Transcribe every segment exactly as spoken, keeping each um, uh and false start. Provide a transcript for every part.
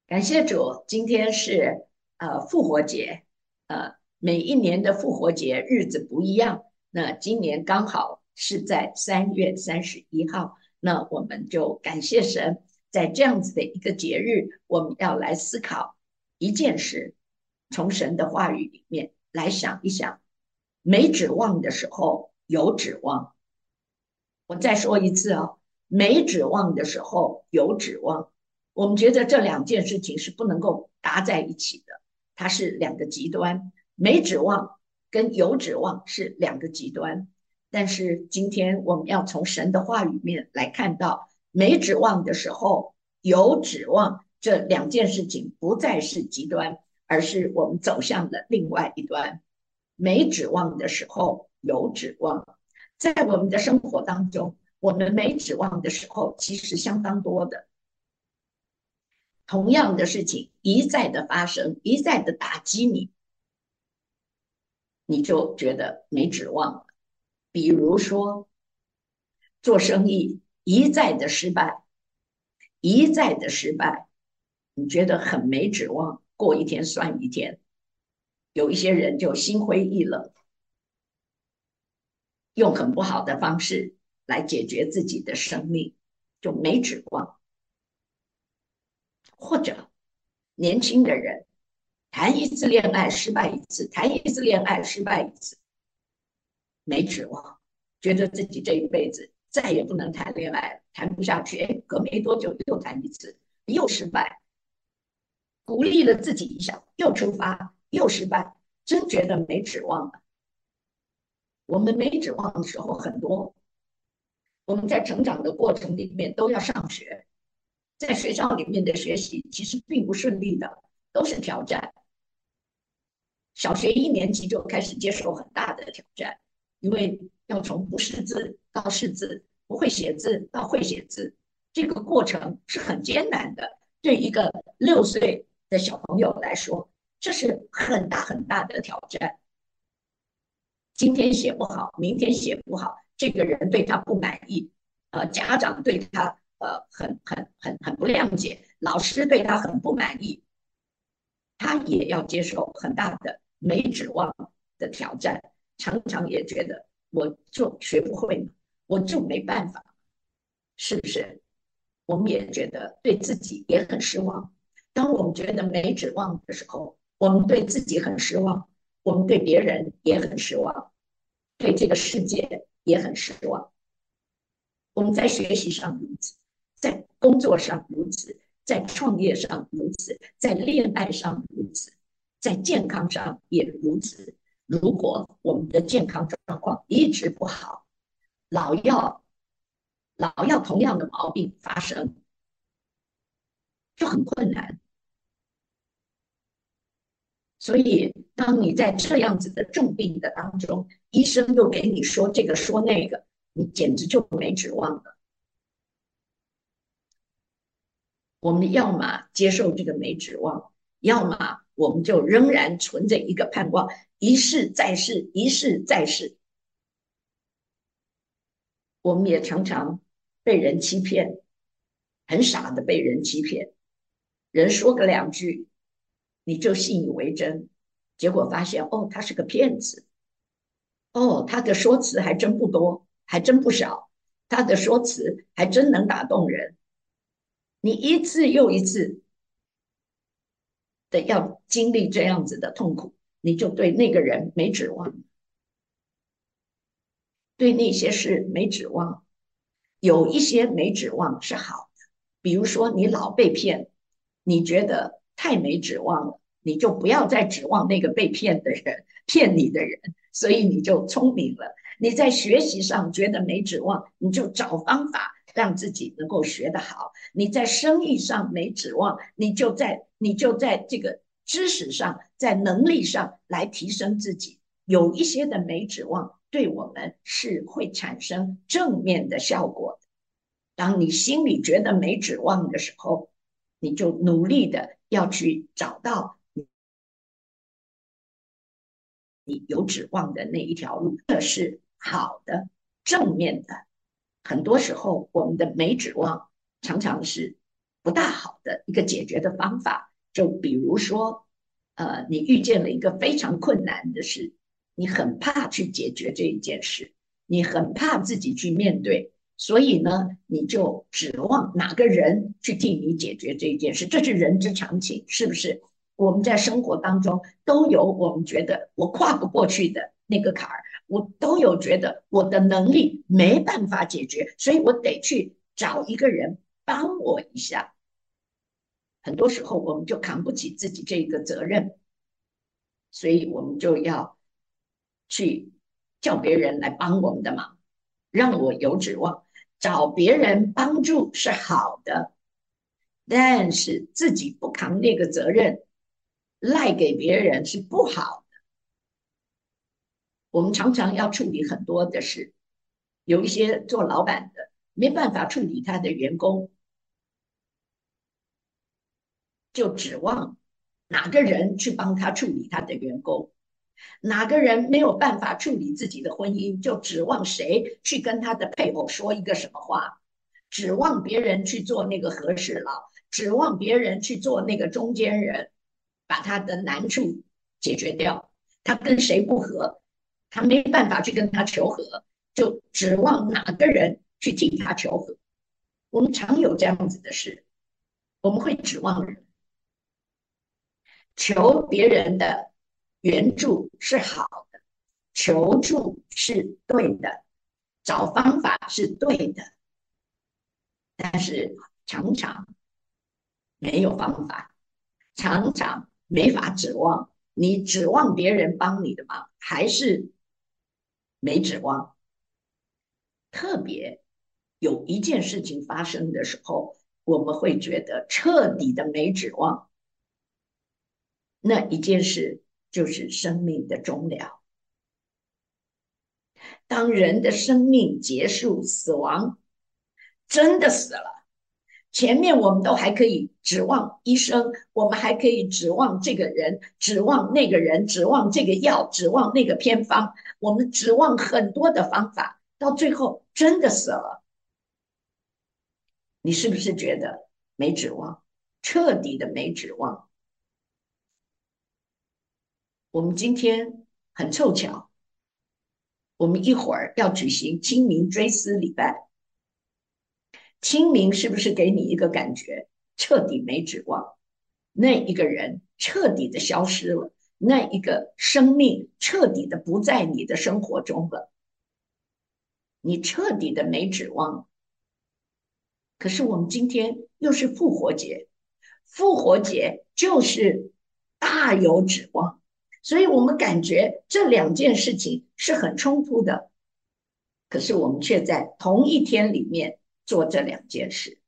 感谢主，今天是呃复活节，呃，每一年的复活节日子不一样，那今年刚好是在三月三十一号，那我们就感谢神，在这样子的一个节日，我们要来思考一件事，从神的话语里面来想一想，没指望的时候有指望。我再说一次哦，没指望的时候有指望。我们觉得这两件事情是不能够搭在一起的，它是两个极端。没指望跟有指望是两个极端。但是今天我们要从神的话语面来看到，没指望的时候有指望，这两件事情不再是极端，而是我们走向了另外一端。没指望的时候有指望。在我们的生活当中，我们没指望的时候，其实相当多的。同样的事情一再的发生，一再的打击你，你就觉得没指望了。比如说做生意一再的失败，一再的失败，你觉得很没指望，过一天算一天。有一些人就心灰意冷，用很不好的方式来解决自己的生命，就没指望。或者年轻的人谈一次恋爱失败一次，谈一次恋爱失败一次，没指望，觉得自己这一辈子再也不能谈恋爱了，谈不下去，哎，隔没多久又谈一次，又失败，鼓励了自己一下，又出发，又失败，真觉得没指望了。我们没指望的时候很多，我们在成长的过程里面都要上学，在学校里面的学习其实并不顺利的，都是挑战。小学一年级就开始接受很大的挑战，因为要从不识字到识字，不会写字到会写字，这个过程是很艰难的。对一个六岁的小朋友来说，这是很大很大的挑战。今天写不好，明天写不好，这个人对他不满意，呃，家长对他呃很很很很不谅解，老师对他很不满意，他也要接受很大的没指望的挑战，常常也觉得我就学不会嘛，我就没办法，是不是？我们也觉得对自己也很失望。当我们觉得没指望的时候，我们对自己很失望，我们对别人也很失望，对这个世界也很失望。我们在学习上如此，在工作上如此，在创业上如此，在恋爱上如此，在健康上也如此。如果我们的健康状况一直不好，老要老要同样的毛病发生，就很困难。所以，当你在这样子的重病的当中，医生又给你说这个说那个，你简直就没指望了。我们要么接受这个没指望，要么我们就仍然存着一个盼望，一试再试，一试再试。我们也常常被人欺骗，很傻的被人欺骗，人说个两句，你就信以为真，结果发现哦，他是个骗子，哦，他的说辞还真不多，还真不少，他的说辞还真能打动人。你一次又一次的要经历这样子的痛苦，你就对那个人没指望，对那些事没指望。有一些没指望是好的，比如说你老被骗，你觉得太没指望了，你就不要再指望那个被骗的人，骗你的人，所以你就聪明了。你在学习上觉得没指望，你就找方法让自己能够学得好。你在生意上没指望，你就在你就在这个知识上，在能力上来提升自己。有一些的没指望，对我们是会产生正面的效果的。当你心里觉得没指望的时候，你就努力的要去找到你有指望的那一条路，这是好的、正面的。很多时候，我们的没指望常常是不大好的一个解决的方法。就比如说，呃，你遇见了一个非常困难的事，你很怕去解决这一件事，你很怕自己去面对，所以呢，你就指望哪个人去替你解决这一件事，这是人之常情，是不是？我们在生活当中都有我们觉得我跨不过去的那个坎儿，我都有觉得我的能力没办法解决，所以我得去找一个人帮我一下。很多时候我们就扛不起自己这个责任，所以我们就要去叫别人来帮我们的忙，让我有指望。找别人帮助是好的，但是自己不扛那个责任，赖给别人是不好的。我们常常要处理很多的事，有一些做老板的没办法处理他的员工，就指望哪个人去帮他处理他的员工。哪个人没有办法处理自己的婚姻，就指望谁去跟他的配偶说一个什么话，指望别人去做那个和事佬，指望别人去做那个中间人，把他的难处解决掉。他跟谁不和，他没办法去跟他求和，就指望哪个人去替他求和。我们常有这样子的事，我们会指望人，求别人的援助是好的，求助是对的，找方法是对的，但是常常没有方法，常常没法指望。你指望别人帮你的忙，还是没指望。特别有一件事情发生的时候，我们会觉得彻底的没指望。那一件事就是生命的终了。当人的生命结束、死亡，真的死了，前面我们都还可以指望医生，我们还可以指望这个人，指望那个人，指望这个药，指望那个偏方，我们指望很多的方法，到最后真的死了，你是不是觉得没指望，彻底的没指望？我们今天很凑巧，我们一会儿要举行清明追思礼拜。清明是不是给你一个感觉，彻底没指望？那一个人彻底的消失了，那一个生命彻底的不在你的生活中了，你彻底的没指望。可是我们今天又是复活节，复活节就是大有指望，所以我们感觉这两件事情是很冲突的，可是我们却在同一天里面做这两件事。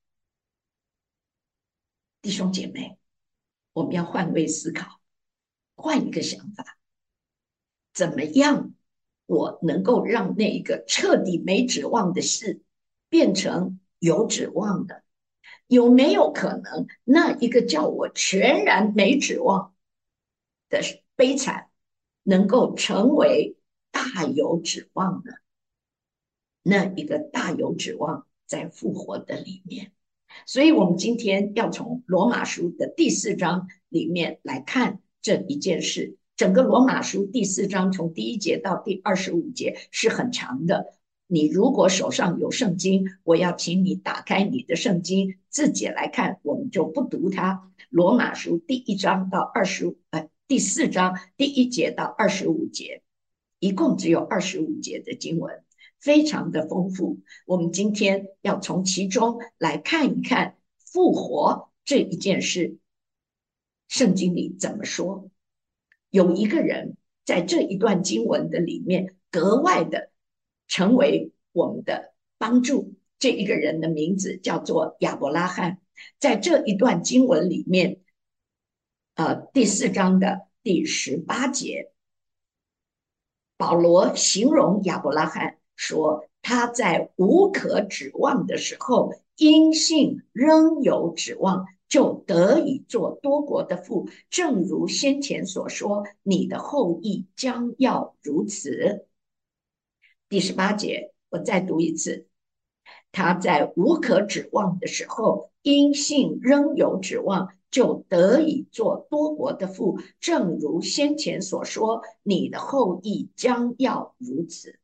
弟兄姐妹，我们要换位思考，换一个想法，怎么样我能够让那一个彻底没指望的事变成有指望的？有没有可能那一个叫我全然没指望的悲惨能够成为大有指望呢？那一个大有指望在复活的里面。所以我们今天要从罗马书的第四章里面来看这一件事。整个罗马书第四章从第一节到第二十五节是很长的，你如果手上有圣经，我要请你打开你的圣经自己来看，我们就不读它。罗马书第一章到二十五，呃，第四章第一节到二十五节，一共只有二十五节的经文，非常的丰富。我们今天要从其中来看一看复活这一件事，圣经里怎么说？有一个人在这一段经文的里面格外的成为我们的帮助。这一个人的名字叫做亚伯拉罕。在这一段经文里面，呃，第四章的第十八节，保罗形容亚伯拉罕说，他在无可指望的时候，因信仍有指望，就得以做多国的父，正如先前所说，你的后裔将要如此。第十八节，我再读一次。 他在无可指望的时候，因信仍有指望，就得以做多国的父。正如先前所说，你的后裔将要如此。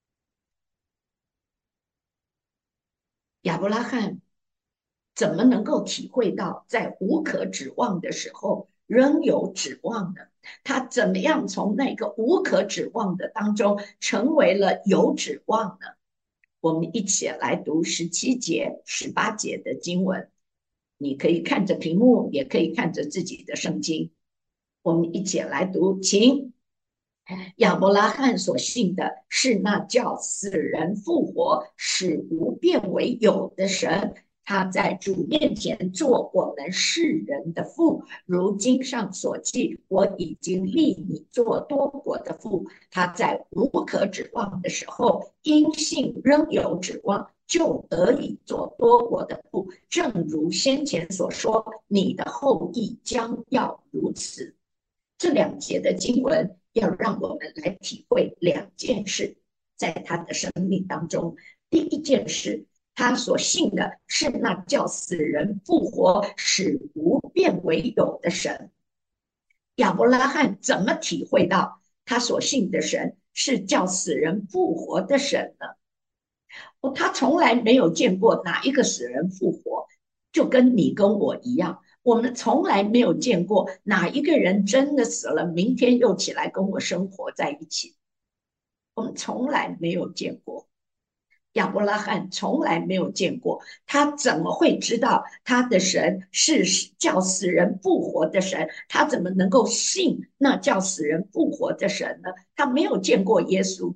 亚伯拉罕怎么能够体会到在无可指望的时候仍有指望呢？他怎么样从那个无可指望的当中成为了有指望呢？我们一起来读十七节、十八节的经文。你可以看着屏幕，也可以看着自己的圣经。我们一起来读，请。亚伯拉罕所信的是那叫死人复活、使无变为有的神。他在主面前做我们世人的父，如经上所记，我已经立你做多国的父。他在无可指望的时候，因信仍有指望，就得以做多国的父。正如先前所说，你的后裔将要如此。这两节的经文要让我们来体会两件事，在他的生命当中。第一件事，他所信的是那叫死人复活、使无变为有的神。亚伯拉罕怎么体会到他所信的神是叫死人复活的神呢？他从来没有见过哪一个死人复活，就跟你跟我一样，我们从来没有见过哪一个人真的死了，明天又起来跟我生活在一起。我们从来没有见过，亚伯拉罕从来没有见过，他怎么会知道他的神是叫死人复活的神？他怎么能够信那叫死人复活的神呢？他没有见过耶稣。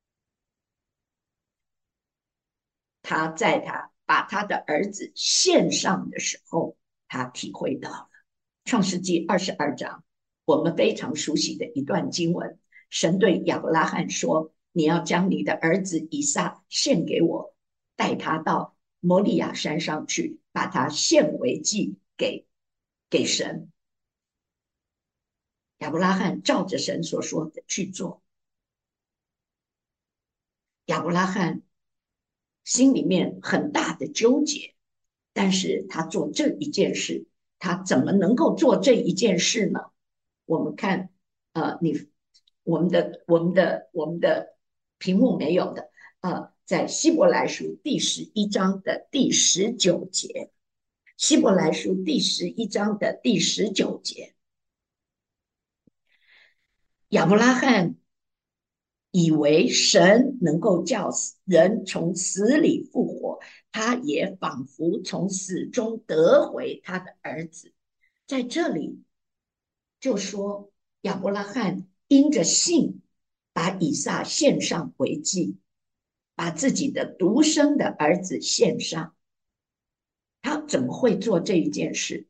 他在他把他的儿子献上的时候，他体会到了创世纪二十二章我们非常熟悉的一段经文。神对亚伯拉罕说，你要将你的儿子以撒献给我，带他到摩利亚山上去，把他献为祭给给神。亚伯拉罕照着神所说的去做。亚伯拉罕心里面很大的纠结，但是他做这一件事，他怎么能够做这一件事呢？我们看，呃，你我们的我们的我们的屏幕没有的，呃，在希伯来书第十一章的第十九节，希伯来书第十一章的第十九节，亚伯拉罕以为神能够叫人从死里复活，他也仿佛从死中得回他的儿子。在这里就说亚伯拉罕因着信，把以撒献上为祭，把自己的独生的儿子献上。他怎么会做这一件事？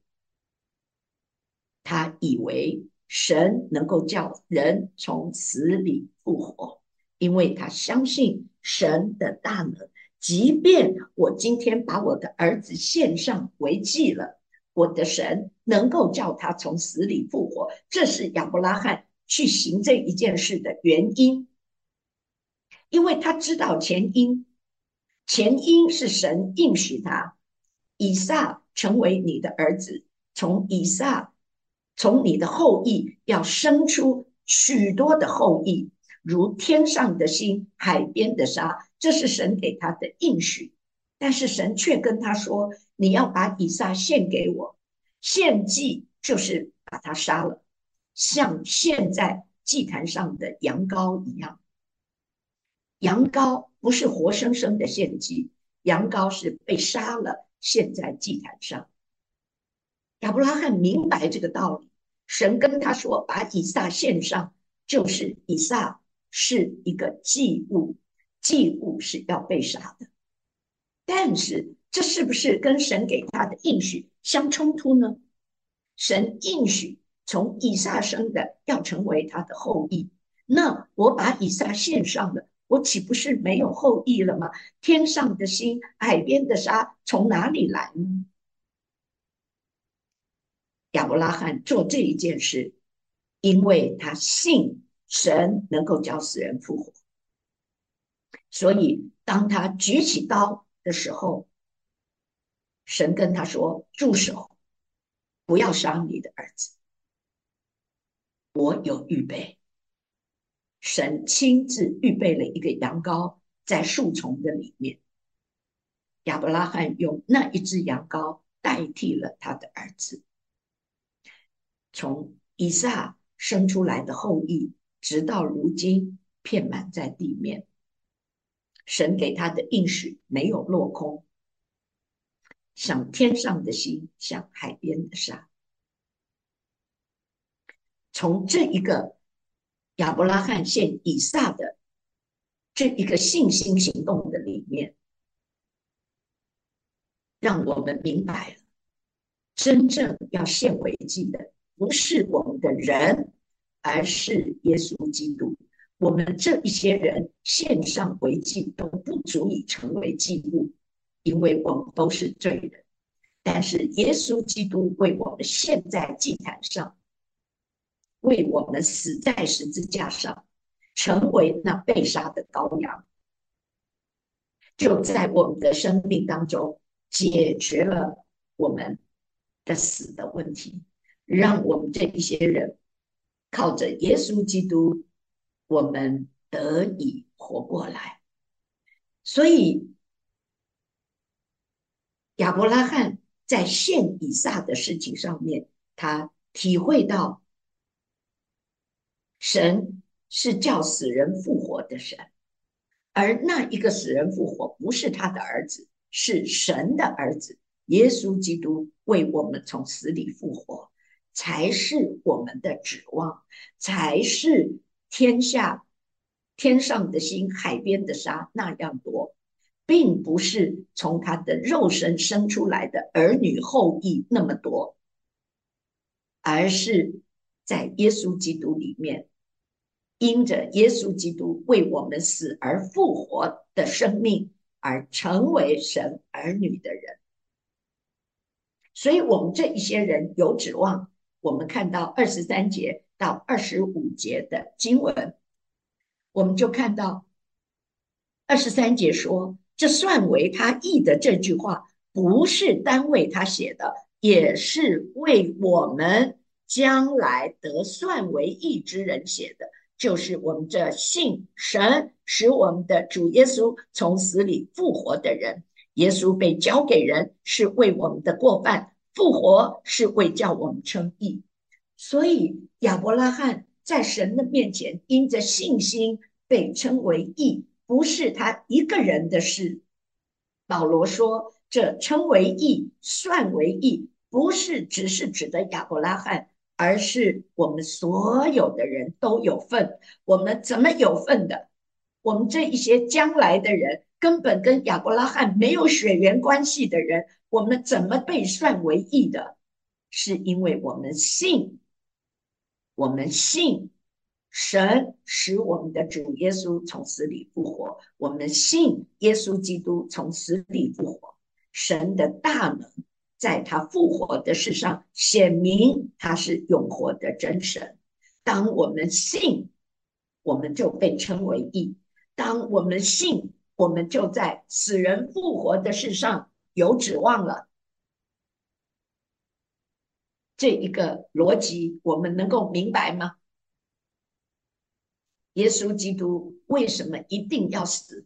他以为神能够叫人从死里复活，因为他相信神的大能。即便我今天把我的儿子献上为祭了，我的神能够叫他从死里复活。这是亚伯拉罕去行这一件事的原因，因为他知道前因，前因是神应许他，以撒成为你的儿子，从以撒，从你的后裔要生出许多的后裔，如天上的星，海边的沙，这是神给他的应许。但是神却跟他说，你要把以撒献给我，献祭就是把他杀了，像现在祭坛上的羊羔一样。羊羔不是活生生的献祭，羊羔是被杀了献在祭坛上。亚伯拉罕明白这个道理，神跟他说，把以撒献上，就是以撒是一个祭物，祭物是要被杀的。但是这是不是跟神给他的应许相冲突呢？神应许从以撒生的要成为他的后裔，那我把以撒献上了，我岂不是没有后裔了吗？天上的星，海边的沙，从哪里来呢？亚伯拉罕做这一件事，因为他信神能够叫死人复活，所以当他举起刀的时候，神跟他说：住手，不要杀你的儿子，我有预备。神亲自预备了一个羊羔在树丛的里面，亚伯拉罕用那一只羊羔代替了他的儿子。从以撒生出来的后裔，直到如今遍满在地面。神给他的应许没有落空，像天上的星，像海边的沙。从这一个亚伯拉罕献以撒的这一个信心行动的里面，让我们明白了，真正要献为祭的不是我们的人，而是耶稣基督。我们这一些人献上为祭都不足以成为祭物，因为我们都是罪人。但是耶稣基督为我们献在祭坛上，为我们死在十字架上，成为那被杀的羔羊，就在我们的生命当中解决了我们的死的问题，让我们这一些人靠着耶稣基督，我们得以活过来。所以亚伯拉罕在献以撒的事情上面，他体会到神是叫死人复活的神，而那一个死人复活不是他的儿子，是神的儿子耶稣基督为我们从死里复活，才是我们的指望，才是天下天上的星，海边的沙那样多，并不是从他的肉身生出来的儿女后裔那么多，而是在耶稣基督里面，因着耶稣基督为我们死而复活的生命，而成为神儿女的人。所以我们这一些人有指望。我们看到二十三节到二十五节的经文，我们就看到二十三节说，这算为他义的这句话，不是单为他写的，也是为我们将来得算为义之人写的，就是我们这信神使我们的主耶稣从死里复活的人。耶稣被交给人，是为我们的过犯；复活是为叫我们称义。所以亚伯拉罕在神的面前，因着信心被称为义，不是他一个人的事。保罗说，这称为义、算为义，不是只是指的亚伯拉罕，而是我们所有的人都有份。我们怎么有份的？我们这一些将来的人，根本跟亚伯拉罕没有血缘关系的人，我们怎么被算为义的？是因为我们信，我们信神使我们的主耶稣从死里复活，我们信耶稣基督从死里复活，神的大能在他复活的事上显明他是永活的真神。当我们信，我们就被称为义；当我们信，我们就在死人复活的事上有指望了。这一个逻辑我们能够明白吗？耶稣基督为什么一定要死？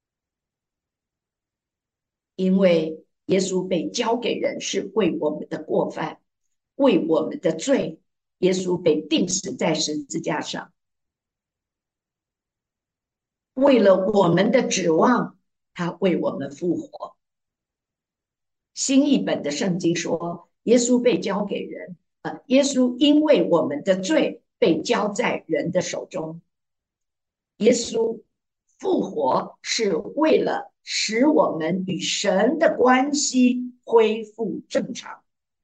因为耶稣被交给人是为我们的过犯，为我们的罪，耶稣被钉死在十字架上，为了我们的指望，他为我们复活。新译本的圣经说，耶稣被交给人，呃，耶稣因为我们的罪被交在人的手中。耶稣复活是为了使我们与神的关系恢复正常。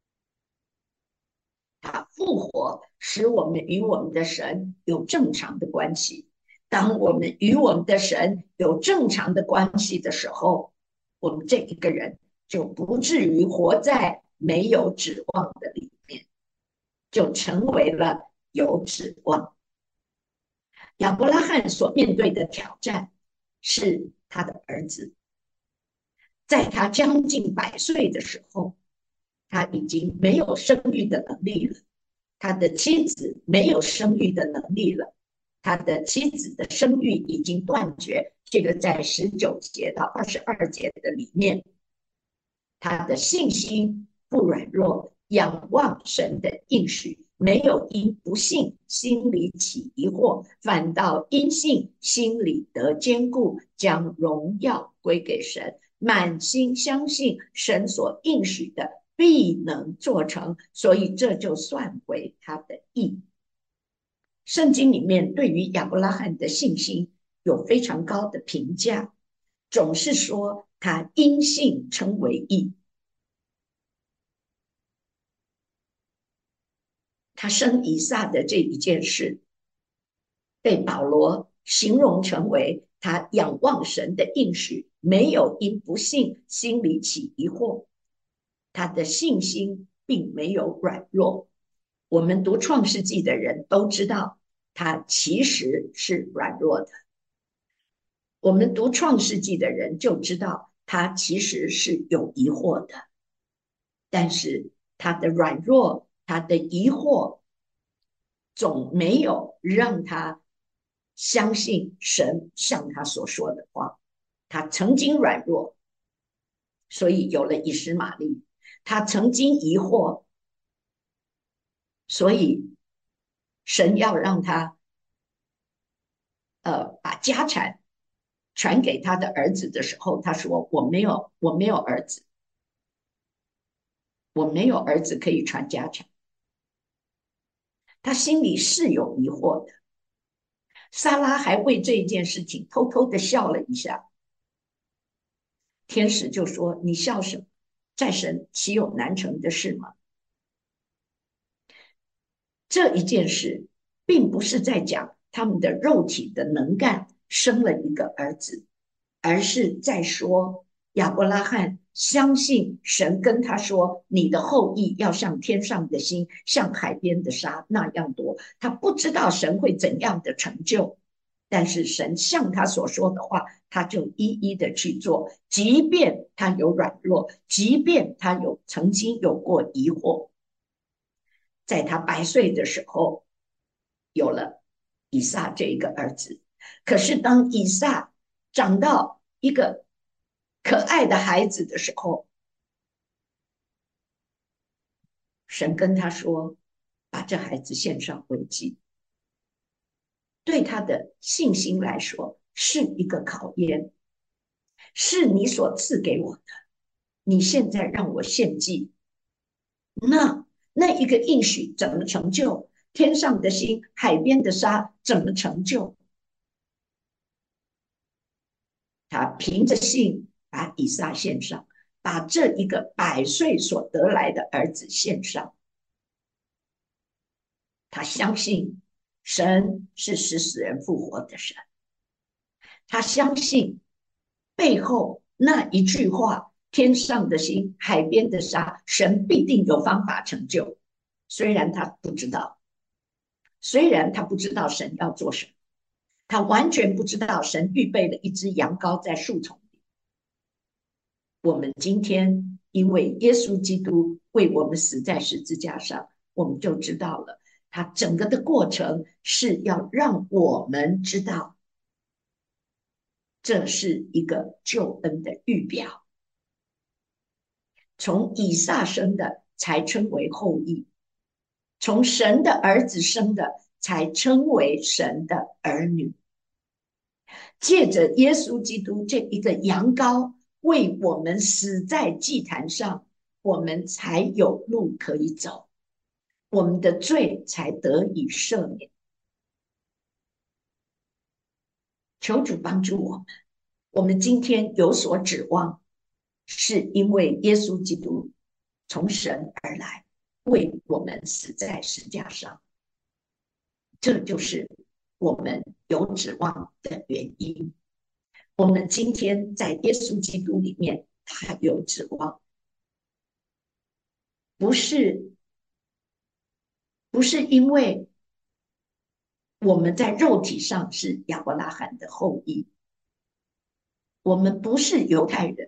他复活使我们与我们的神有正常的关系。当我们与我们的神有正常的关系的时候，我们这一个人就不至于活在没有指望的里面，就成为了有指望。亚伯拉罕所面对的挑战是他的儿子， 在他将近百岁的时候，他已经没有生育的能力了，他的妻子没有生育的能力了，他的妻子的生育已经断绝。这个在十九节到二十二节的里面，他的信心不软弱，仰望神的应许，没有因不信心里起疑惑，反倒因信心里得坚固，将荣耀归给神，满心相信神所应许的必能做成，所以这就算为他的义。圣经里面对于亚伯拉罕的信心有非常高的评价，总是说他因信称为义。他生以撒的这一件事，被保罗形容成为他仰望神的应许，没有因不信心里起疑惑，他的信心并没有软弱。我们读创世纪的人都知道，他其实是软弱的。我们读创世纪的人就知道，他其实是有疑惑的。但是他的软弱，他的疑惑，总没有让他相信神像他所说的话。他曾经软弱，所以有了以实玛利；他曾经疑惑，所以神要让他呃把家产传给他的儿子的时候，他说：“我没有，我没有儿子，我没有儿子可以传家产。”他心里是有疑惑的。撒拉还为这一件事情偷偷的笑了一下。天使就说：“你笑什么？在神岂有难成的事吗？”这一件事并不是在讲他们的肉体的能干生了一个儿子，而是在说亚伯拉罕相信神跟他说：“你的后裔要像天上的星，像海边的沙那样多。”他不知道神会怎样的成就，但是神像他所说的话，他就一一的去做，即便他有软弱，即便他有曾经有过疑惑。在他百岁的时候，有了以撒这一个儿子。可是当以撒长到一个可爱的孩子的时候，神跟他说：“把这孩子献上为祭。”对他的信心来说是一个考验，是你所赐给我的，你现在让我献祭，那那一个应许怎么成就？天上的星，海边的沙怎么成就？他凭着信把以撒献上，把这一个百岁所得来的儿子献上。他相信神是使死人复活的神，他相信背后那一句话：天上的星，海边的沙，神必定有方法成就。虽然他不知道，虽然他不知道神要做什么，他完全不知道神预备了一只羊羔在树丛里。我们今天因为耶稣基督为我们死在十字架上，我们就知道了，他整个的过程是要让我们知道，这是一个救恩的预表。从以撒生的才称为后裔，从神的儿子生的才称为神的儿女。借着耶稣基督这一个羊羔为我们死在祭坛上，我们才有路可以走，我们的罪才得以赦免。求主帮助我们，我们今天有所指望，是因为耶稣基督从神而来，为我们死在十字架上，这就是我们有指望的原因。我们今天在耶稣基督里面，他有指望，不是不是因为我们在肉体上是亚伯拉罕的后裔，我们不是犹太人，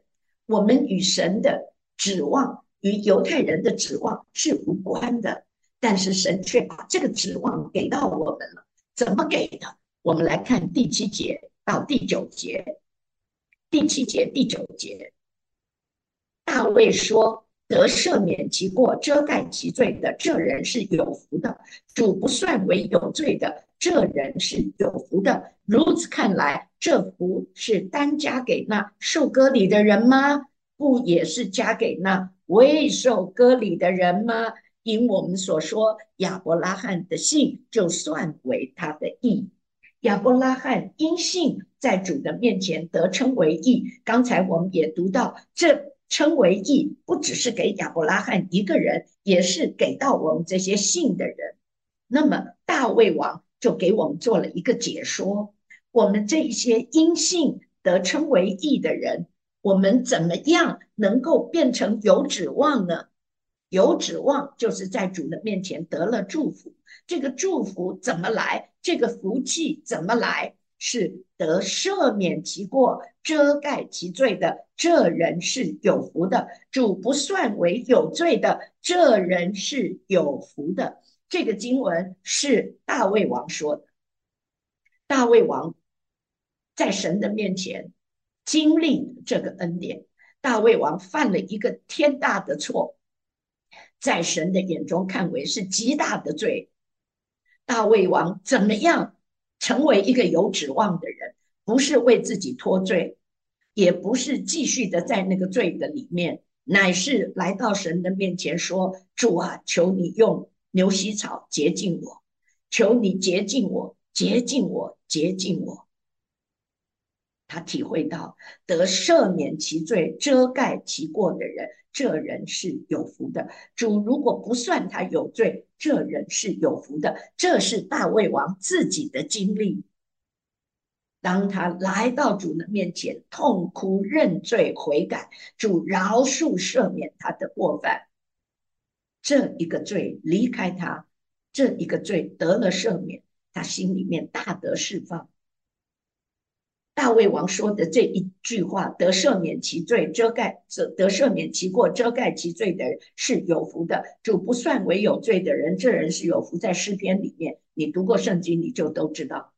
我们与神的指望与犹太人的指望是无关的，但是神却把这个指望给到我们了。怎么给的？我们来看第七节到第九节。第七节、第九节，大卫说：得赦免其过、遮盖其罪的，这人是有福的；主不算为有罪的，这人是有福的。如此看来，这福是单加给那受割礼的人吗？不也是加给那未受割礼的人吗？因我们所说，亚伯拉罕的信就算为他的义。亚伯拉罕因信在主的面前得称为义。刚才我们也读到，这称为义不只是给亚伯拉罕一个人，也是给到我们这些信的人。那么大卫王就给我们做了一个解说，我们这一些因信得称为义的人，我们怎么样能够变成有指望呢？有指望就是在主的面前得了祝福。这个祝福怎么来？这个福气怎么来？是得赦免其过、遮盖其罪的，这人是有福的；主不算为有罪的，这人是有福的。这个经文是大卫王说的。大卫王在神的面前经历这个恩典，大卫王犯了一个天大的错，在神的眼中看为是极大的罪。大卫王怎么样成为一个有指望的人？不是为自己脱罪，也不是继续的在那个罪的里面，乃是来到神的面前说：主啊，求你用牛膝草洁净我，求你洁净我，洁净我，洁净我。他体会到得赦免其罪、遮盖其过的人，这人是有福的。主如果不算他有罪，这人是有福的。这是大卫王自己的经历。当他来到主的面前，痛哭认罪悔改，主饶恕赦免他的过犯，这一个罪离开他，这一个罪得了赦免，他心里面大得释放。大卫王说的这一句话：得赦免其罪，遮盖得赦免其过，遮盖其罪的人是有福的；主不算为有罪的人，这人是有福。在诗篇里面，你读过圣经，你就都知道。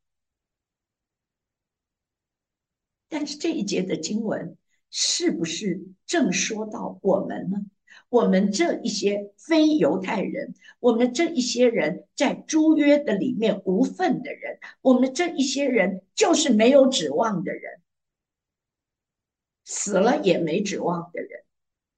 但是这一节的经文是不是正说到我们呢？我们这一些非犹太人，我们这一些人在诸约的里面无份的人，我们这一些人就是没有指望的人，死了也没指望的人。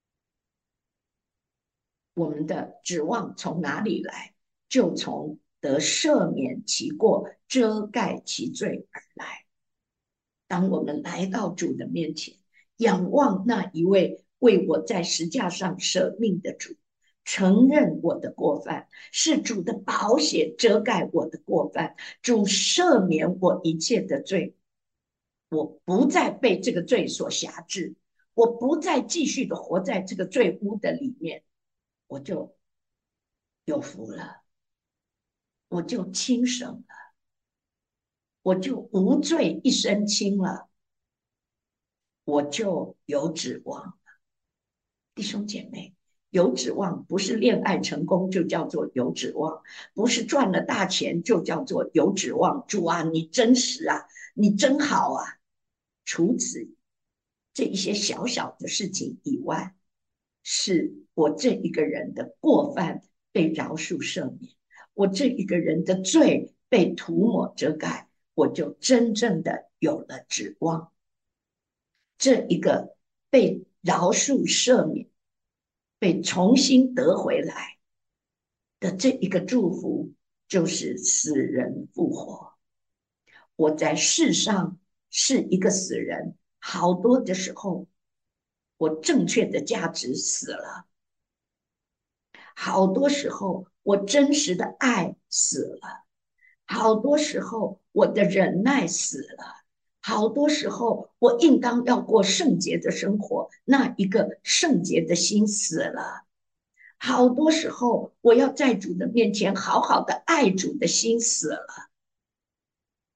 我们的指望从哪里来？就从得赦免其过、遮盖其罪而来。当我们来到主的面前，仰望那一位为我在石架上舍命的主，承认我的过犯，是主的宝血遮盖我的过犯，主赦免我一切的罪，我不再被这个罪所辖制，我不再继续的活在这个罪污的里面，我就有福了，我就轻省了，我就无罪一身轻了，我就有指望。弟兄姐妹，有指望不是恋爱成功就叫做有指望，不是赚了大钱就叫做有指望。主啊，你真实啊，你真好啊。除此这一些小小的事情以外，是我这一个人的过犯被饶恕赦免，我这一个人的罪被涂抹遮盖，我就真正的有了指望。这一个被饶恕赦免、被重新得回来的这一个祝福，就是死人复活。我在世上是一个死人，好多的时候，我正确的价值死了，好多时候我真实的爱死了，好多时候我的忍耐死了，好多时候我应当要过圣洁的生活，那一个圣洁的心死了，好多时候我要在主的面前好好的爱主的心死了，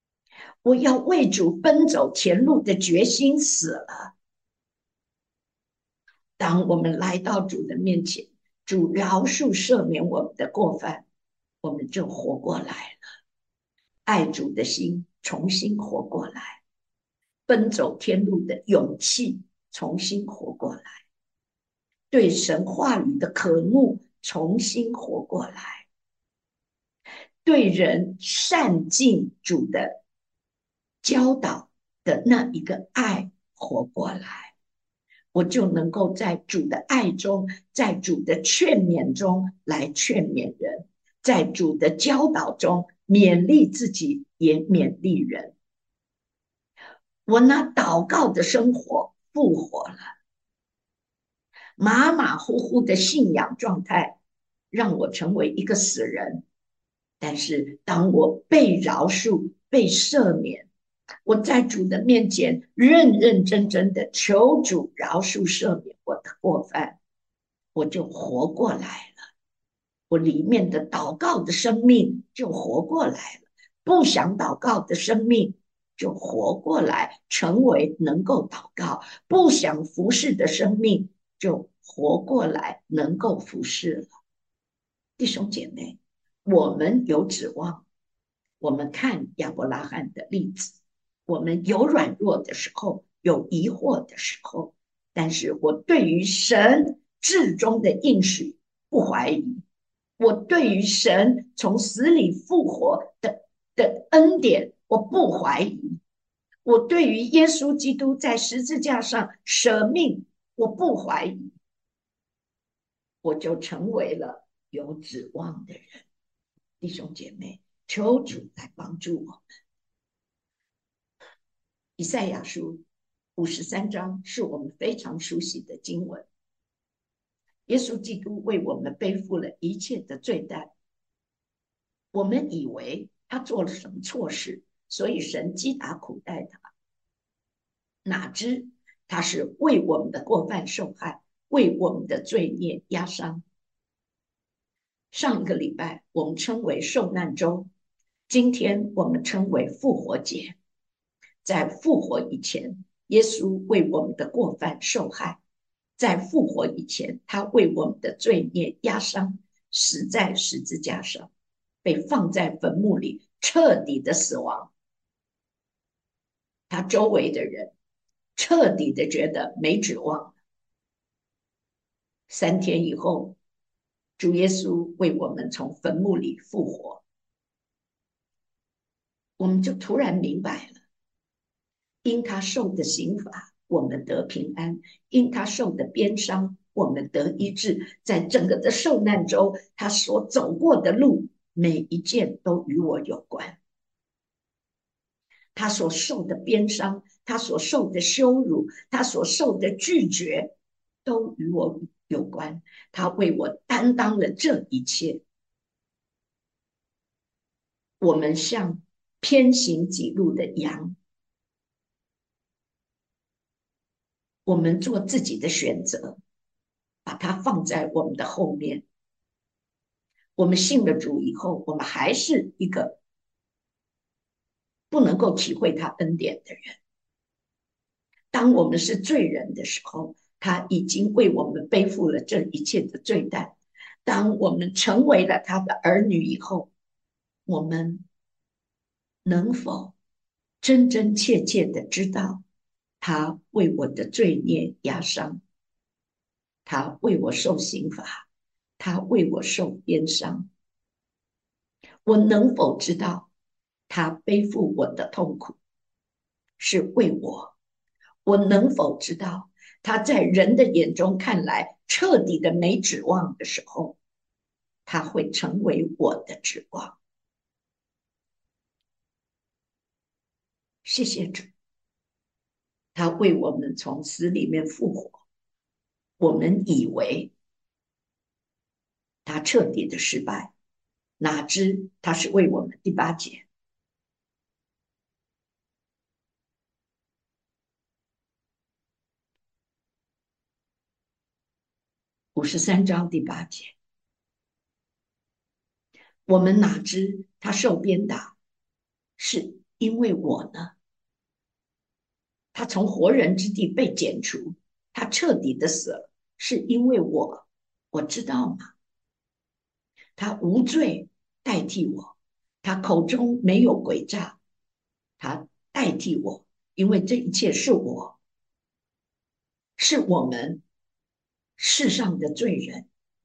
我要为主奔走前路的决心死了。 当我们来到主的面前，主饶恕赦免我们的过犯，我们就活过来了。爱主的心重新活过来，奔走天路的勇气重新活过来，对神话语的渴慕重新活过来，对人善尽主的教导的那一个爱活过来，我就能够在主的爱中，在主的劝勉中来劝勉人，在主的教导中勉励自己，也勉励人。我那祷告的生活复活了，马马虎虎的信仰状态让我成为一个死人。但是当我被饶恕、被赦免，我在主的面前认认真真的求主饶恕赦免我的过犯，我就活过来了。我里面的祷告的生命就活过来了，不想祷告的生命就活过来，成为能够祷告；不想服侍的生命就活过来，能够服侍了。弟兄姐妹，我们有指望。我们看亚伯拉罕的例子，我们有软弱的时候，有疑惑的时候，但是我对于神至终的应许不怀疑，我对于神从死里复活的的恩典我不怀疑，我对于耶稣基督在十字架上舍命我不怀疑，我就成为了有指望的人。弟兄姐妹，求主来帮助我们。以赛亚书五十三章是我们非常熟悉的经文。耶稣基督为我们背负了一切的罪担，我们以为他做了什么错事，所以神击打苦待他，哪知他是为我们的过犯受害，为我们的罪孽压伤。上一个礼拜我们称为受难周，今天我们称为复活节。在复活以前，耶稣为我们的过犯受害，在复活以前，他为我们的罪孽压伤，死在十字架上，被放在坟墓里，彻底的死亡。他周围的人彻底的觉得没指望了。三天以后，主耶稣为我们从坟墓里复活，我们就突然明白了，因他受的刑罚，我们得平安；因他受的鞭伤，我们得医治。在整个的受难周，他所走过的路，每一件都与我有关。他所受的鞭伤，他所受的羞辱，他所受的拒绝，都与我有关。他为我担当了这一切。我们像偏行己路的羊，我们做自己的选择，把它放在我们的后面。我们信了主以后，我们还是一个不能够体会他恩典的人。当我们是罪人的时候，他已经为我们背负了这一切的罪担。当我们成为了他的儿女以后，我们能否真真切切的知道他为我的罪孽压伤，他为我受刑罚，他为我受鞭伤？我能否知道他背负我的痛苦是为我？我能否知道他在人的眼中看来彻底的没指望的时候，他会成为我的指望？谢谢主，他为我们从死里面复活。我们以为他彻底的失败，哪知他是为我们。第八节，五十三章第八节，我们哪知他受鞭打是因为我呢？他从活人之地被剪除，他彻底的死了， 是因为我，我知道吗？他无罪代替我，他口中没有诡诈，他代替我，因为这一切是我，是我们世上的罪人。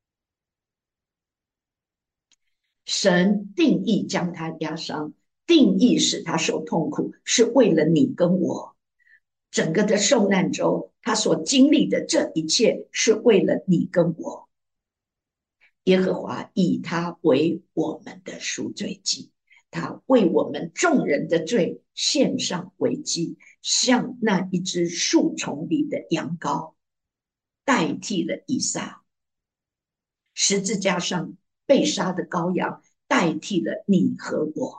神定义将他压伤，定义使他受痛苦，是为了你跟我。整个的受难周，他所经历的这一切，是为了你跟我。耶和华以他为我们的赎罪祭，他为我们众人的罪献上为祭，像那一只树丛里的羊羔，代替了以撒。十字架上被杀的羔羊，代替了你和我。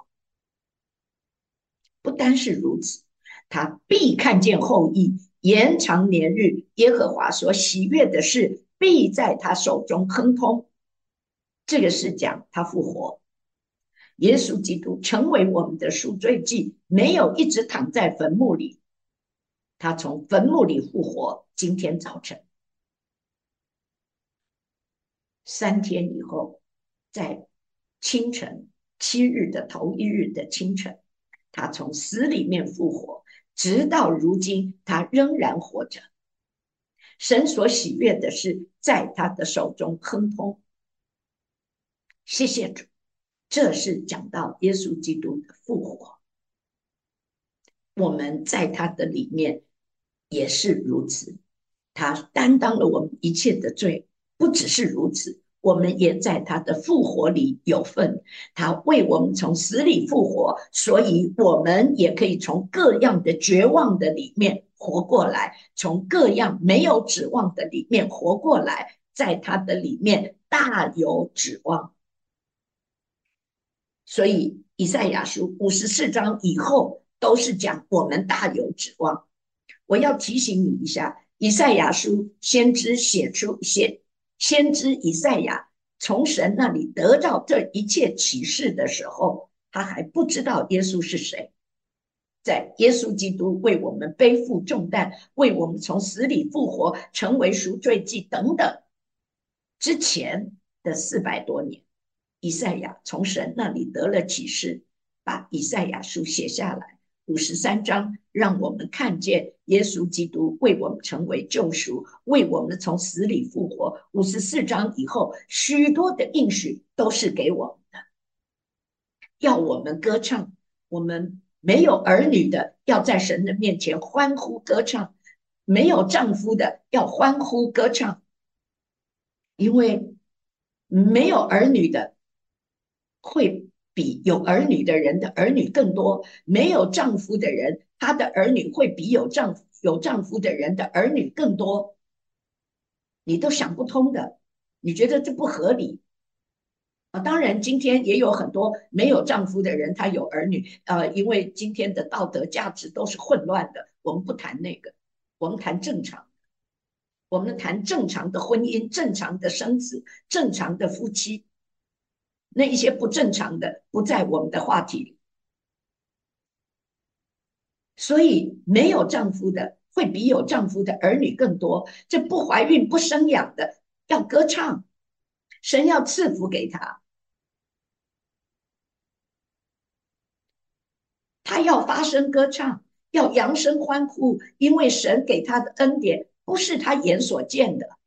不单是如此，他必看见后裔，延长年日。耶和华所喜悦的事，必在他手中亨通。这个是讲他复活，耶稣基督成为我们的赎罪祭，没有一直躺在坟墓里，他从坟墓里复活。今天早晨，三天以后，在清晨七日的头一日的清晨，他从死里面复活，直到如今，他仍然活着。神所喜悦的是在他的手中亨通。谢谢主，这是讲到耶稣基督的复活。我们在他的里面也是如此，他担当了我们一切的罪。不只是如此，我们也在他的复活里有份。他为我们从死里复活，所以我们也可以从各样的绝望的里面活过来，从各样没有指望的里面活过来，在他的里面大有指望。所以以赛亚书五十四章以后都是讲我们大有指望。我要提醒你一下，以赛亚书先知写出写先知以赛亚从神那里得到这一切启示的时候，他还不知道耶稣是谁。在耶稣基督为我们背负重担，为我们从死里复活，成为赎罪祭等等之前的四百多年，以赛亚从神那里得了启示，把以赛亚书写下来，五十三章，让我们看见耶稣基督为我们成为救赎，为我们从死里复活。五十四章以后，许多的应许都是给我们的，要我们歌唱。我们没有儿女的，要在神的面前欢呼歌唱；没有丈夫的，要欢呼歌唱，因为没有儿女的会比有儿女的人的儿女更多，没有丈夫的人，他的儿女会比有丈夫有丈夫的人的儿女更多。你都想不通的，你觉得这不合理啊？当然，今天也有很多没有丈夫的人，他有儿女，呃，因为今天的道德价值都是混乱的，我们不谈那个，我们谈正常，我们谈正常的婚姻、正常的生子、正常的夫妻。那一些不正常的不在我们的话题里。所以没有丈夫的会比有丈夫的儿女更多，这不怀孕不生养的要歌唱，神要赐福给他，他要发声歌唱，要扬声欢呼，因为神给他的恩典不是他眼所见的。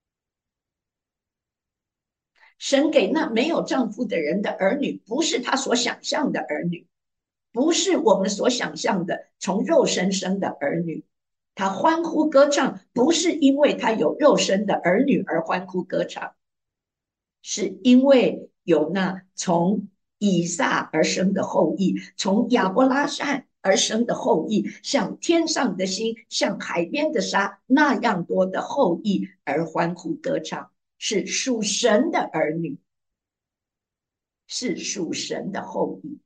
神给那没有丈夫的人的儿女，不是他所想象的儿女，不是我们所想象的从肉身生的儿女。他欢呼歌唱，不是因为他有肉身的儿女而欢呼歌唱，是因为有那从以撒而生的后裔，从亚伯拉罕而生的后裔，像天上的星，像海边的沙那样多的后裔而欢呼歌唱，是属神的儿女，是属神的后裔。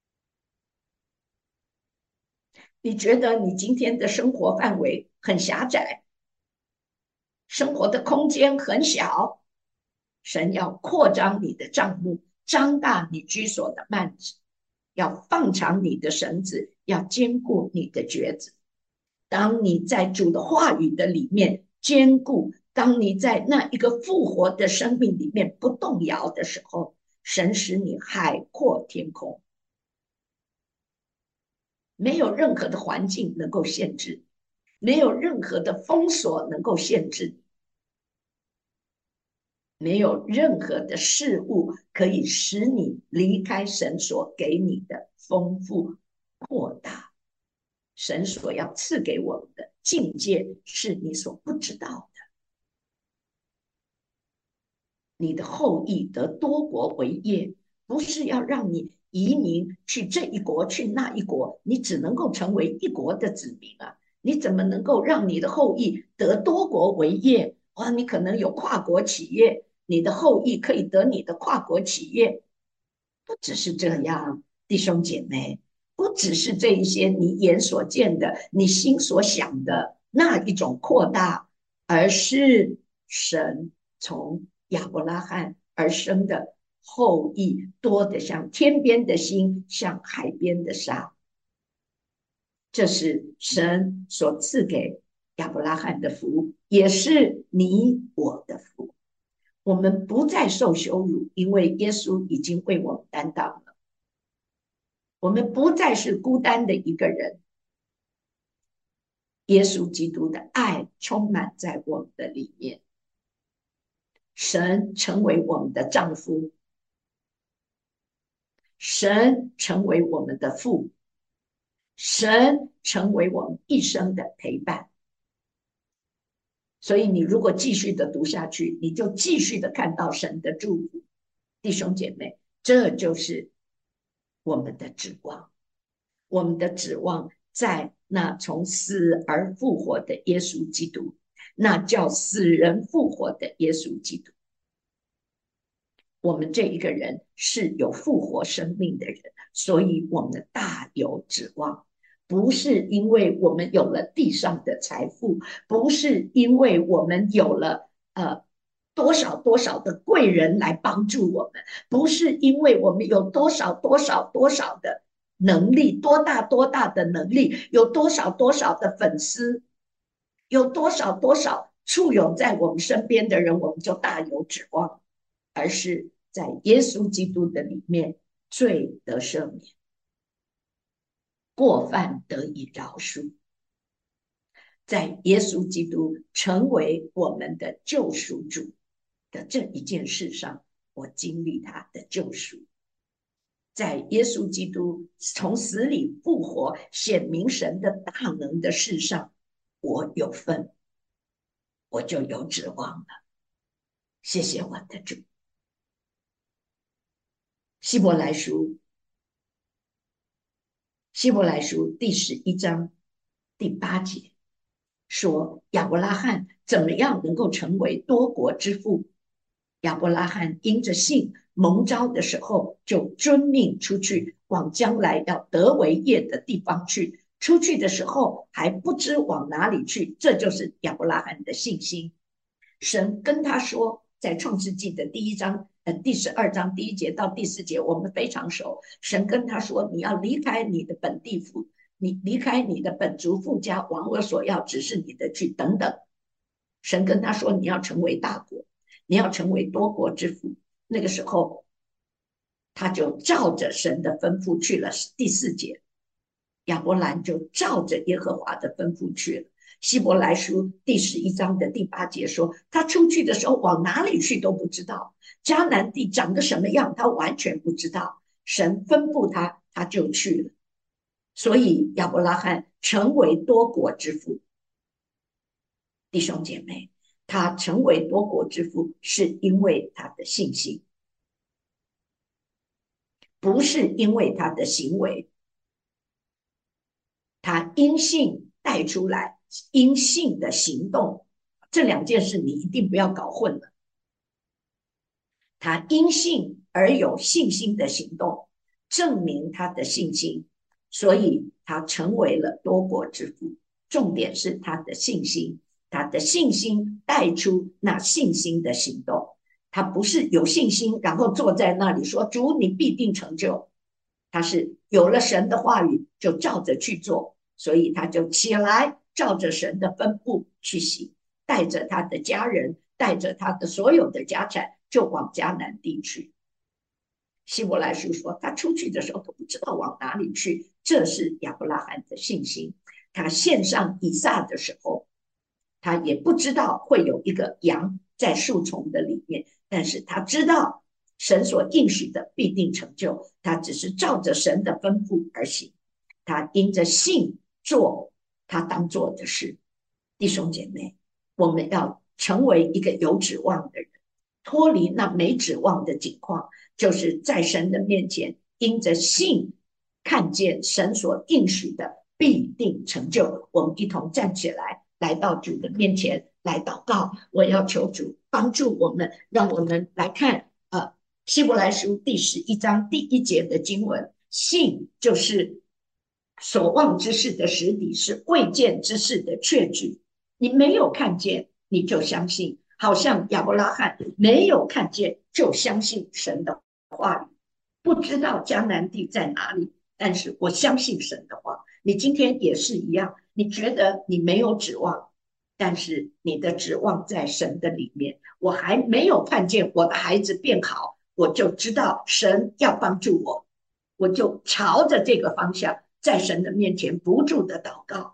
你觉得你今天的生活范围很狭窄，生活的空间很小，神要扩张你的帐幕，张大你居所的幔子，要放长你的绳子，要坚固你的橛子。当你在主的话语的里面坚固当你在那一个复活的生命里面不动摇的时候，神使你海阔天空，没有任何的环境能够限制，没有任何的封锁能够限制，没有任何的事物可以使你离开神所给你的丰富扩大。神所要赐给我们的境界是你所不知道的。你的后裔得多国为业，不是要让你移民去这一国去那一国，你只能够成为一国的子民啊！你怎么能够让你的后裔得多国为业？哇，你可能有跨国企业，你的后裔可以得你的跨国企业，不只是这样，弟兄姐妹，不只是这一些你眼所见的、你心所想的那一种扩大，而是神从亚伯拉罕而生的后裔多得像天边的星，像海边的沙。这是神所赐给亚伯拉罕的福，也是你我的福。我们不再受羞辱，因为耶稣已经为我们担当了。我们不再是孤单的一个人，耶稣基督的爱充满在我们的里面。神成为我们的丈夫，神成为我们的父，神成为我们一生的陪伴。所以你如果继续的读下去，你就继续的看到神的祝福。弟兄姐妹，这就是我们的指望，我们的指望在那从死而复活的耶稣基督，那叫死人复活的耶稣基督。我们这一个人是有复活生命的人，所以我们大有指望。不是因为我们有了地上的财富，不是因为我们有了呃多少多少的贵人来帮助我们，不是因为我们有多少多少多少的能力，多大多大的能力，有多少多少的粉丝，有多少多少簇拥在我们身边的人，我们就大有指望，而是在耶稣基督的里面，罪得赦免，过犯得以饶恕，在耶稣基督成为我们的救赎主的这一件事上，我经历他的救赎。在耶稣基督从死里复活，显明神的大能的事上，我有份，我就有指望了。谢谢我的主。希伯来书，希伯来书第十一章第八节说，亚伯拉罕怎么样能够成为多国之父？亚伯拉罕因着信蒙召的时候，就遵命出去，往将来要得为业的地方去。出去的时候还不知往哪里去，这就是亚伯拉罕的信心。神跟他说，在创世纪的第一章，呃，第十二章第一节到第四节，我们非常熟。神跟他说，你要离开你的本地父，你离开你的本族父家，往我所要指示你的去，等等。神跟他说，你要成为大国，你要成为多国之父。那个时候，他就照着神的吩咐去了。第四节，亚伯兰就照着耶和华的吩咐去了。希伯来书第十一章的第八节说，他出去的时候往哪里去都不知道，迦南地长得什么样他完全不知道，神吩咐他他就去了。所以亚伯拉罕成为多国之父。弟兄姐妹，他成为多国之父是因为他的信心，不是因为他的行为。他因信带出来，因信的行动，这两件事你一定不要搞混了。他因信而有信心的行动，证明他的信心，所以他成为了多国之父。重点是他的信心，他的信心带出那信心的行动。他不是有信心，然后坐在那里说主你必定成就，他是有了神的话语就照着去做，所以他就起来照着神的吩咐去行。 带着他的家人，带着他的所有的家产，就往迦南地去。希伯来书说，他出去的时候都不知道往哪里去，这是亚伯拉罕的信心。他献上以撒的时候，他也不知道会有一个羊在树丛的里面，但是他知道神所应许的必定成就，他只是照着神的吩咐而行，他因着信做他当做的事。弟兄姐妹，我们要成为一个有指望的人，脱离那没指望的境况，就是在神的面前因着信看见神所应许的必定成就。我们一同站起来，来到主的面前来祷告。我要求主帮助我们，让我们来看呃希伯来书第十一章第一节的经文，信就是所望之事的实底，是未见之事的确据。你没有看见，你就相信，好像亚伯拉罕没有看见就相信神的话语，不知道迦南地在哪里，但是我相信神的话。你今天也是一样，你觉得你没有指望，但是你的指望在神的里面。我还没有看见我的孩子变好，我就知道神要帮助我，我就朝着这个方向，在神的面前不住的祷告，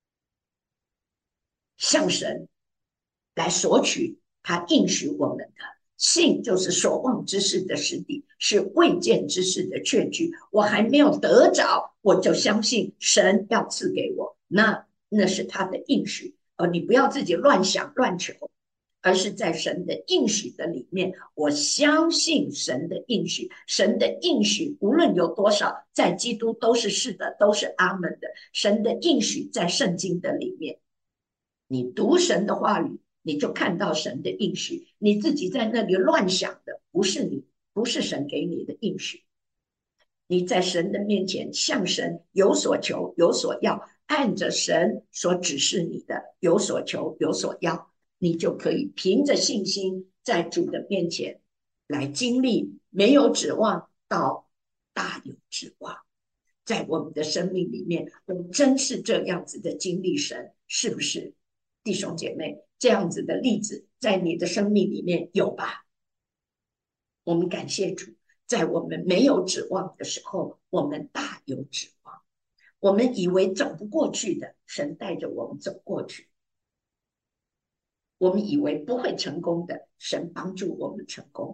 向神来索取他应许我们的。信就是所望之事的实底，是未见之事的确据。我还没有得着，我就相信神要赐给我，那那是他的应许。而你不要自己乱想乱求，而是在神的应许的里面，我相信神的应许，神的应许无论有多少，在基督都是是的，都是阿门的。神的应许在圣经的里面，你读神的话语，你就看到神的应许。你自己在那里乱想的，不是你，不是神给你的应许。你在神的面前向神有所求有所要，按着神所指示你的有所求有所要，你就可以凭着信心在主的面前来经历没有指望到大有指望。在我们的生命里面，我们真是这样子的经历神，是不是？弟兄姐妹，这样子的例子在你的生命里面有吧？我们感谢主，在我们没有指望的时候，我们大有指望。我们以为走不过去的，神带着我们走过去；我们以为不会成功的，神帮助我们成功。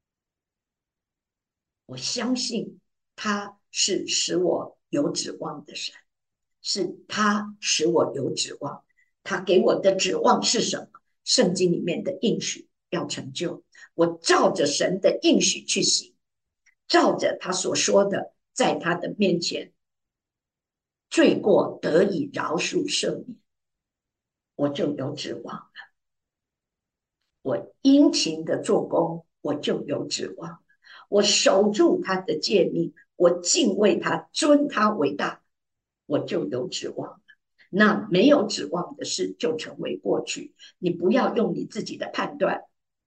我相信他是使我有指望的神，是他使我有指望。他给我的指望是什么？圣经里面的应许要成就，我照着神的应许去行，照着他所说的，在他的面前罪过得以饶恕赦免，我就有指望了。我殷勤的做工，我就有指望了。我守住他的诫命，我敬畏他，尊他为大，我就有指望了。那没有指望的事就成为过去。你不要用你自己的判断，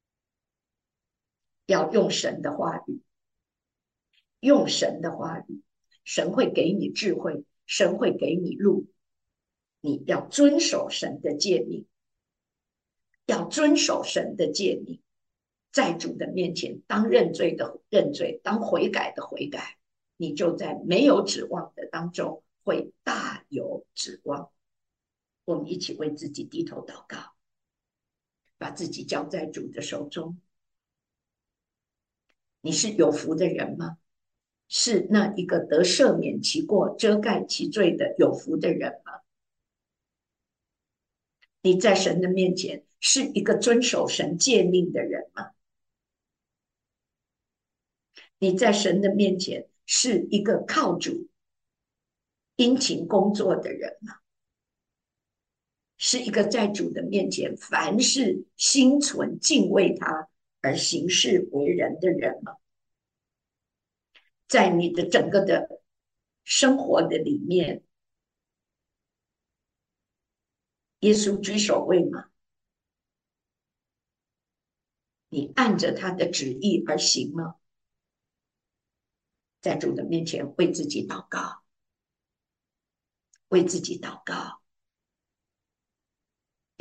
要用神的话语，用神的话语，神会给你智慧，神会给你路。你要遵守神的诫命，要遵守神的诫命，在主的面前，当认罪的认罪，当悔改的悔改，你就在没有指望的当中会大有指望。我们一起为自己低头祷告，把自己交在主的手中。你是有福的人吗？是那一个得赦免其过、遮盖其罪的有福的人吗？你在神的面前是一个遵守神诫命的人吗？你在神的面前是一个靠主殷勤工作的人吗？是一个在主的面前凡事心存敬畏他而行事为人的人吗？在你的整个的生活的里面，耶稣居首位吗？你按着他的旨意而行吗？在主的面前为自己祷告，为自己祷告，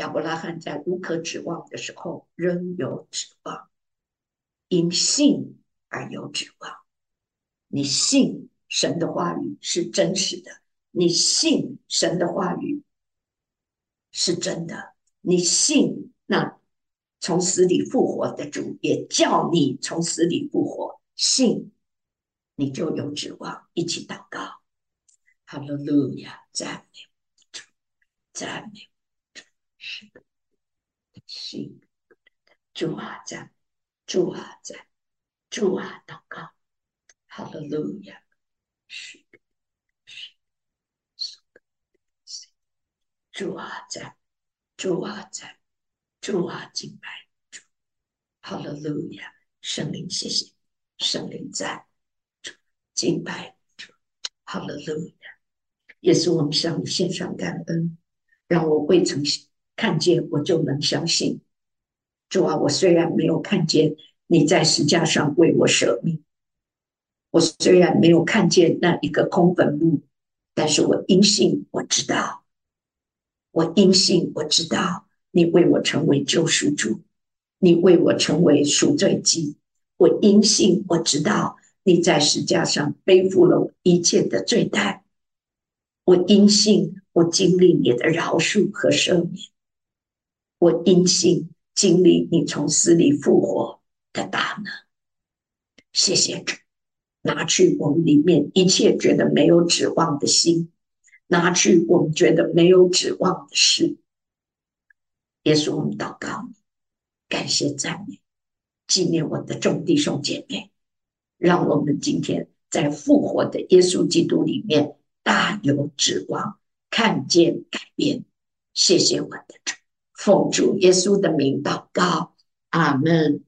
亚伯拉罕在无可指望的时候仍有指望，因信而有指望。你信神的话语是真实的，你信神的话语是真的，你信那从死里复活的主也叫你从死里复活，信你就有指望。一起祷告，哈利路亚，赞美主，赞美主，是的，信主啊，赞主啊，赞主啊，祷告，哈利路亚，是的，是的，主啊，赞主啊，赞主啊，敬拜主，哈利路亚，圣灵谢谢，圣灵赞主，敬拜主，哈利路亚。也是我们向你献上感恩，让我未曾看见，我就能相信。主啊，我虽然没有看见你在石架上为我舍命，我虽然没有看见那一个空坟墓，但是我因信我知道，我因信我知道你为我成为救赎主，你为我成为赎罪祭，我因信我知道你在石架上背负了我一切的罪担，我因信我经历你的饶恕和赦免，我因信经历你从死里复活的大能。谢谢主，拿去我们里面一切觉得没有指望的心，拿去我们觉得没有指望的事。耶稣，我们祷告你，感谢赞美，纪念我的众弟兄姐妹，让我们今天在复活的耶稣基督里面大有指望，看见改变。谢谢我的主，奉主耶稣的名祷告，阿们，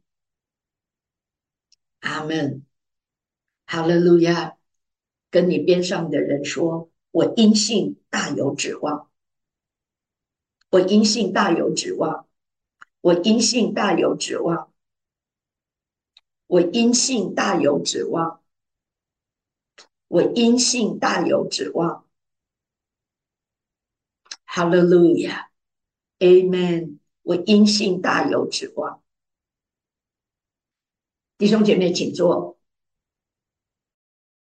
阿们，哈利路亚。跟你边上的人说，我因信大有指望，我因信大有指望，我因信大有指望，我因信大有指望，我因信大有指望。哈利路亚 ，Amen。我因信大有指望。弟兄姐妹，请坐。